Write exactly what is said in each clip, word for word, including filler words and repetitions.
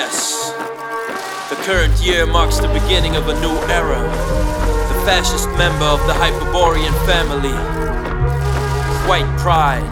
Yes, the current year marks the beginning of a new era. The fascist member of the Hyperborean family, white pride.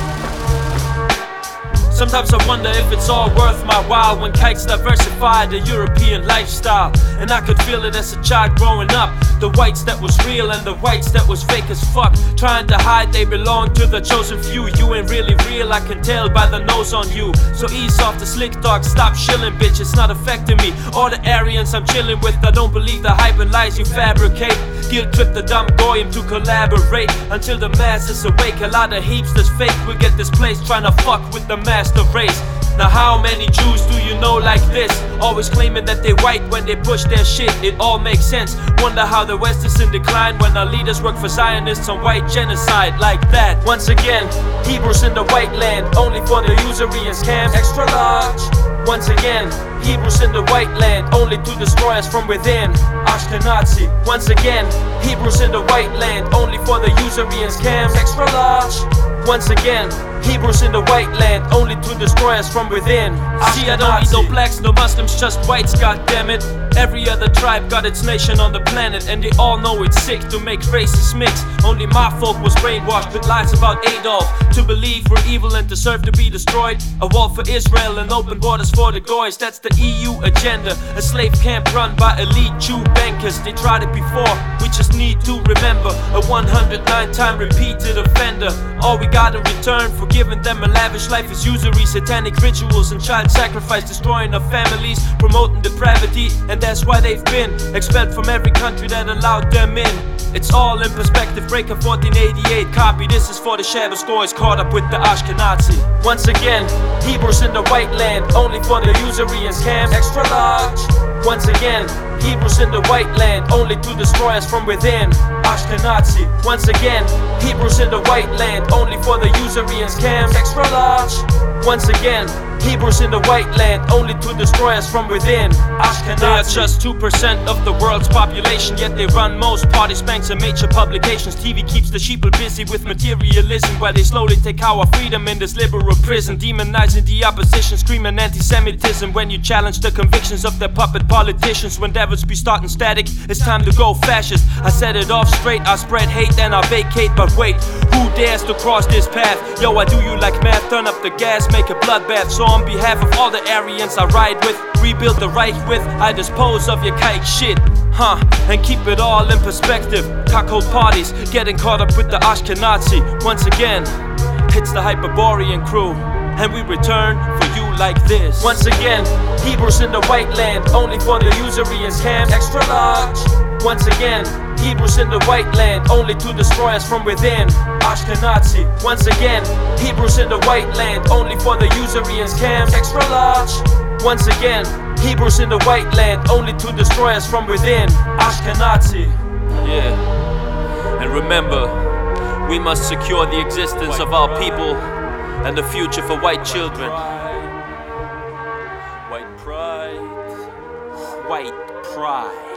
Sometimes I wonder if it's all worth my while when kites diversify the European lifestyle. And I could feel it as a child growing up. The whites that was real and the whites that was fake as fuck, trying to hide they belong to the chosen few. You ain't really real, I can tell by the nose on you. So ease off the slick talk, stop shilling, bitch, it's not affecting me. All the Aryans I'm chilling with, I don't believe the hype and lies you fabricate. Guilt trip the dumb goyim to collaborate until the masses awake. A lot of heaps that's fake will get displaced trying to fuck with the master race. Now how many Jews do you know like this? Always claiming that they white when they push their shit. It all makes sense. Wonder how the West is in decline when our leaders work for Zionists on white genocide like that. Once again, Hebrews in the white land, only for the usury and scams. Extra large. Once again, Hebrews in the white land, only to destroy us from within. Ashkenazi. Once again, Hebrews in the white land, only for the usury and scams. Extra large. Once again, Hebrews in the white land, only to destroy us from within. See, I don't need no blacks, no Muslims, just whites, goddammit. Every other tribe got its nation on the planet, and they all know it's sick to make races mix. Only my folk was brainwashed with lies about Adolf, to believe we're evil and deserve to be destroyed. A wall for Israel and open borders for the goys, that's the E U agenda. A slave camp run by elite Jew bankers, they tried it before, we just need to remember. A one hundred nine time repeated offender. All we got in return for giving them a lavish life is usury, satanic rituals and child sacrifice, destroying our families, promoting depravity. And that's why they've been expelled from every country that allowed them in. It's all in perspective, breaker fourteen eighty-eight copy. This is for the Shabbos goys caught up with the Ashkenazi. Once again, Hebrews in the white land, only for the usury and scams. Extra large. Once again, Hebrews in the white land, only to destroy us from within. Ashkenazi. Once again, Hebrews in the white land, only for the usury and scams. Extra large. Once again, Hebrews in the white land, only to destroy us from within. Ashkenazi. They are just two percent of the world's population, yet they run most parties, banks and major publications. T V keeps the sheeple busy with materialism, while they slowly take our freedom in this liberal prison. Demonizing the opposition, screaming anti-Semitism when you challenge the convictions of their puppet politicians. When devils be starting static, it's time to go fascist. I set it off straight, I spread hate and I vacate. But wait, who dares to cross this path? Yo, I do you like math, turn up the gas, make a bloodbath. So on behalf of all the Aryans I ride with, rebuild the Reich with, I dispose of your kike shit. Huh, and keep it all in perspective. Cockhold parties, getting caught up with the Ashkenazi. Once again, it's the Hyperborean crew, and we return for you like this. Once again, Hebrews in the white land, only for the usury and scams. Extra large. Once again, Hebrews in the white land, only to destroy us from within. Ashkenazi. Once again, Hebrews in the white land, only for the usury and scams. Extra large. Once again, Hebrews in the white land, only to destroy us from within. Ashkenazi. Yeah. And remember, we must secure the existence of our people and the future for white children. White pride. White pride.